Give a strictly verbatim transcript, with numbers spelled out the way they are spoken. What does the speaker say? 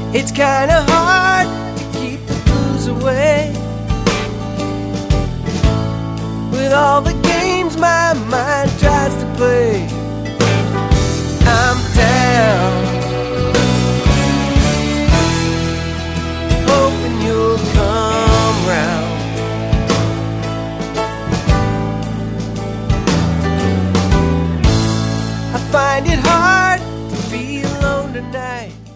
It's kinda hard to keep the blues away with all the games my mind tries to play. I'm down, hoping you'll come round. I find it hard to be alone tonight.